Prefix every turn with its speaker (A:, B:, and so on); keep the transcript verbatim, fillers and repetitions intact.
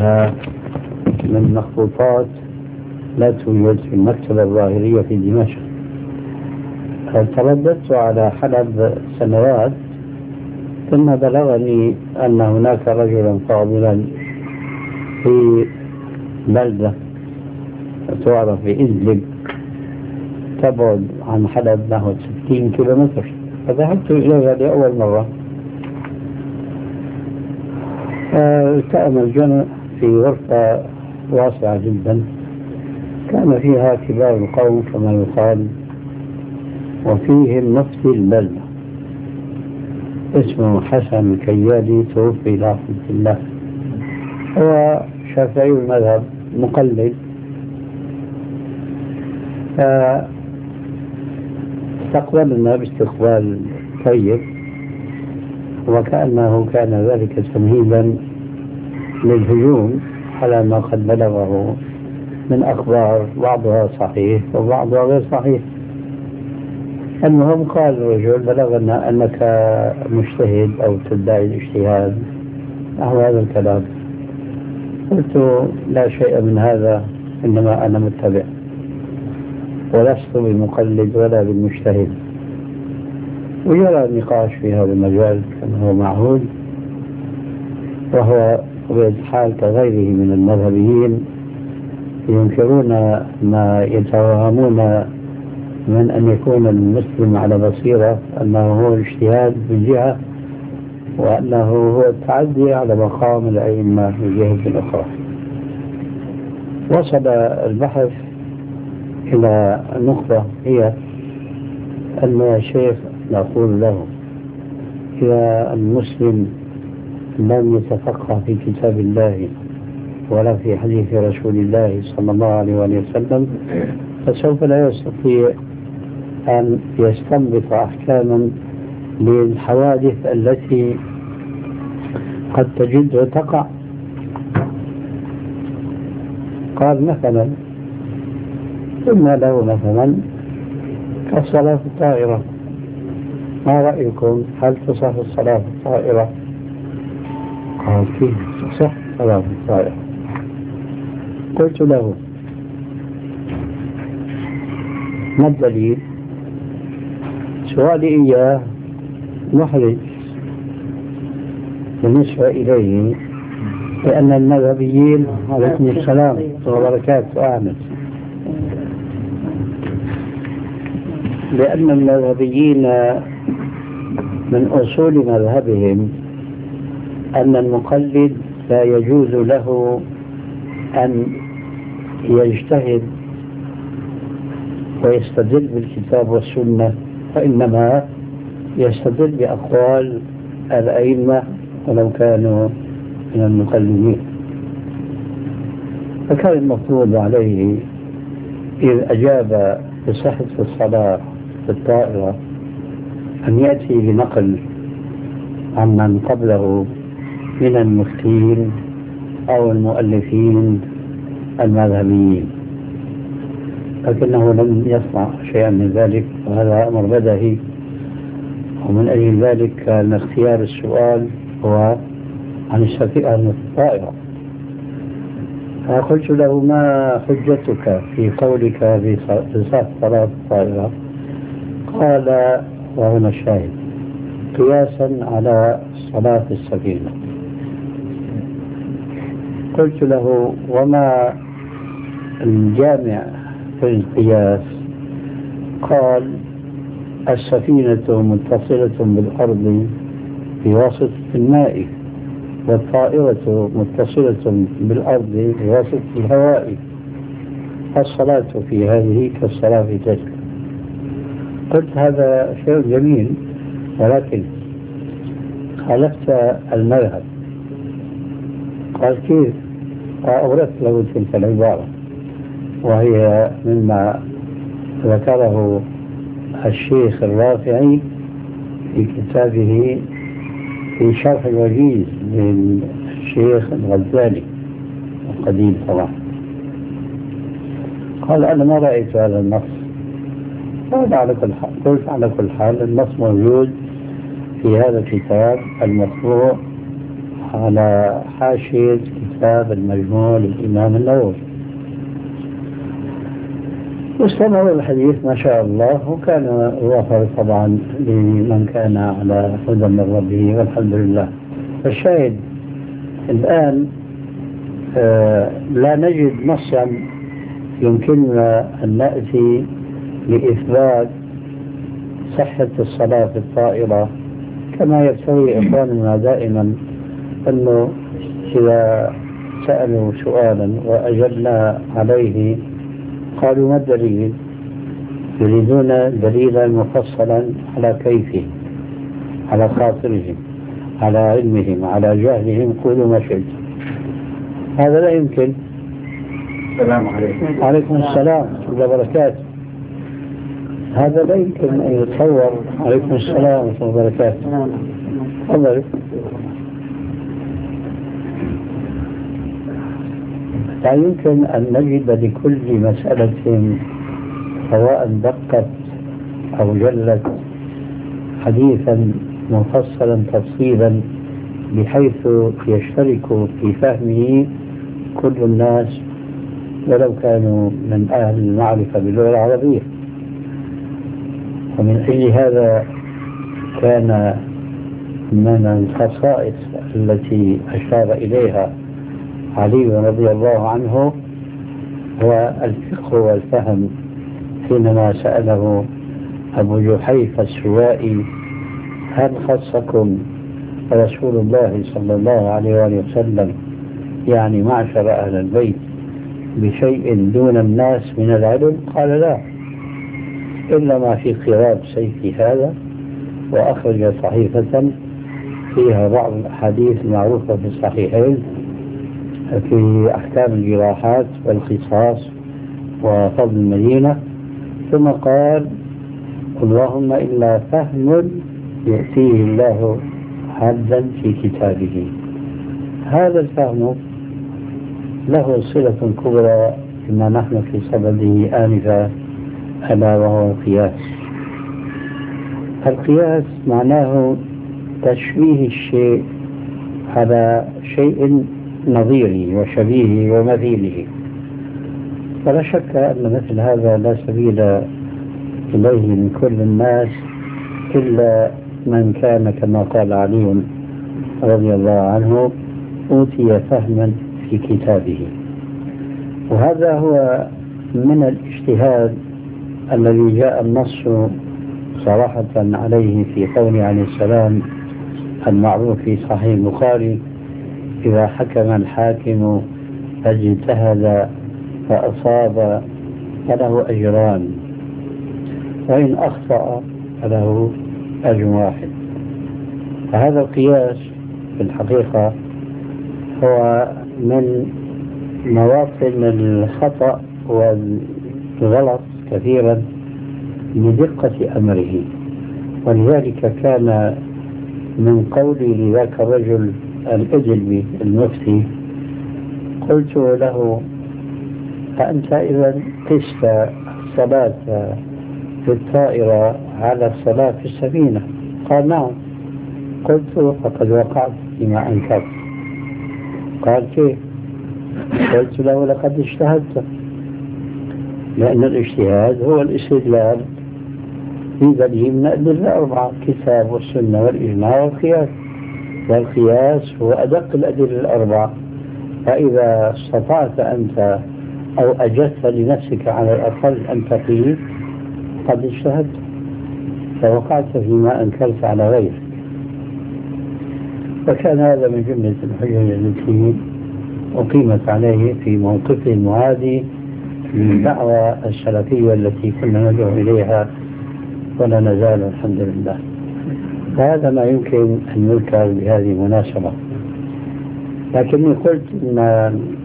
A: فيها من مخطوطات لا توجد في المكتبة الظاهرية في دمشق. ترددت على حلب سنوات، ثم بلغني أن هناك رجلا فاضلا في بلدة تعرف بإدلب تبعد عن حلب نحو ستين كيلومتر، فذهبت إليها لأول مرة. التأم الجمع في غرفة واسعة جدا، كان فيها كبار القوم كما يقال، وفيهم مفتي البلدة اسمه حسن الكيالي توفي رحمة الله، هو شافعي المذهب مقلد. فاستقبلنا باستقبال طيب، وكأنه كان ذلك تمهيدا للهجوم على ما قد بلغه من أخبار بعضها صحيح وبعضها غير صحيح. المهم قال الرجل: بلغنا أنك مجتهد أو تدعي الاجتهاد نحو هذا الكلام. قلت: لا شيء من هذا، إنما أنا متبع ولست بمقلد ولا بالمجتهد. وجرى النقاش في هذا المجال كما هو معهود، وهو بطبيعة الحال كغيره من المذهبيين ينكرون ما يتوهمون من أن يكون المسلم على بصيرة، أنه هو الاجتهاد بالجهة، وأنه هو التعدي على مقام الأئمة في جهة أخرى. وصل البحث إلى نقطة، هي أن يا شيخ نقول له: إذا المسلم لم يتفقه في كتاب الله ولا في حديث رسول الله صلى الله عليه وسلم فسوف لا يستطيع أن يستنبط أحكاما للحوادث التي قد تجد تقع. قال: مثلا قلنا له: مثلا كالصلاة في الطائرة، ما رأيكم؟ هل تصح الصلاة في الطائرة؟ قال: كيف تصح الصلاة في الطائرة؟ قلت له: ما الدليل؟ سؤالي إياه محرج بالنسبة إليه، لأن المذهبيين عليكم السلام وبركاته أعمل لأن المذهبيين من أصول مذهبهم أن المقلد لا يجوز له أن يجتهد ويستدل بالكتاب والسنة، فإنما يستدل بأقوال الأئمة ولو كانوا من المقلدين. فكان المفروض عليه إذ أجاب بصحة الصلاة في الطائرة أن يأتي بنقل عمن قبله من المفتين أو المؤلفين المذهبيين، لكنه لم يصنع شيئا من ذلك، وهذا أمر بدهي. ومن أجل ذلك كان اختيار السؤال هو عن السفينة في الطائرة. فقلت له: ما حجتك في قولك في صلاة صلاة الطائرة؟ قال، وهنا الشاهد: قياسا على صلاة السفينة. قلت له: وما الجامع في القياس؟ قال: السفينة متصلة بالأرض بواسطة الماء، والطائرة متصلة بالأرض بواسطة الهواء، الصلاة في هذه كالصلاة في تلك. قلت: هذا شيء جميل، ولكن خالفت المذهب. قال: كيف؟ فأوردت له تلك العبارة، وهي مما ذكره الشيخ الرافعي في كتابه في شرح الوجيز للشيخ الغزالي القديم طبعا. قال: أنا ما رأيت هذا النص. قال: على كل حال. قلت: على كل حال النص موجود في هذا الكتاب المطبوع على حاشية كتاب المجموع للإمام النووي. واستمر الحديث ما شاء الله، وكان الوفر طبعا لمن كان على هدى من ربه والحمد لله. الشاهد الآن آه لا نجد نصا يمكننا أن نأتي لإثبات صحة الصلاة في الطائرة، كما يبتغي إخواننا دائما أنه إذا سألوا سؤالا وأجبنا عليه قالوا ما الدليل؟ يريدون دليلا مفصلا على كيفه، على خاطرهم، على علمهم، على جهلهم، قولوا ما شئت. هذا لا يمكن.
B: السلام عليكم.
A: عليكم السلام ورحمة الله وبركاته. هذا لا يمكن أن يتصور. عليكم السلام ورحمة الله وبركاته. تفضل. لا يمكن أن نجد لكل مسألة سواء دقت أو جلت حديثا مفصلا تفصيلا بحيث يشترك في فهمه كل الناس ولو كانوا من أهل المعرفة باللغة العربية. ومن أجل هذا كان من الخصائص التي أشار إليها علي رضي الله عنه هو الفقه والفهم، حينما سأله أبو جحيفة السوائي: هل خصكم رسول الله صلى الله عليه وآله وسلم، يعني معشر أهل البيت، بشيء دون الناس من العلم؟ قال: لا، إلا ما في قراب سيفي هذا. وأخرج صحيفة فيها بعض الأحاديث المعروفة في الصحيحين في أحكام الجراحات والقصاص وفضل المدينة، ثم قال: اللهم إلا فهم يأتيه الله حدا في كتابه. هذا الفهم له صلة كبرى كما نحن في صدده آنفا، ألا وهو القياس. القياس معناه تشبيه الشيء على شيء نظيره وشبيهه ومثيله، ولا شك أن مثل هذا لا سبيل إليه من كل الناس إلا من كان كما قال علي رضي الله عنه أوتي فهما في كتابه. وهذا هو من الاجتهاد الذي جاء النص صراحة عليه في قول عليه السلام المعروف في صحيح البخاري: إذا حكم الحاكم فاجتهد فأصاب فله أجران، وإن أخطأ فله أجر واحد. فهذا القياس في الحقيقة هو من مواطن الخطأ والغلط كثيرا لدقة أمره. ولذلك كان من قولي لذاك الرجل الأجلبي المفتي قلت له: فأنت إذا قست الصلاة في الطائرة على الصلاة في السفينة؟ قال: نعم. قلت: فقد وقعت فيما أنكرت. قال: كيف؟ قلت له: لقد اجتهدت، لأن الاجتهاد هو الاستدلال في دليل من الأدلة الأربعة: الكتاب والسنة والإجماع والقياس. والقياس هو أدق الأدلة الأربعة. فإذا استطعت أنت أو أجدت لنفسك على الأقل أن تقيس قد اجتهدت، فوقعت فيما أنكرت على غيرك. وكان هذا من جملة الحجج التي أقيمت عليه في موقفه المعادي للدعوة السلفية التي كنا ندعو إليها ولا نزال الحمد لله. فهذا ما يمكن أن يذكر بهذه المناسبة. لكني قلت أن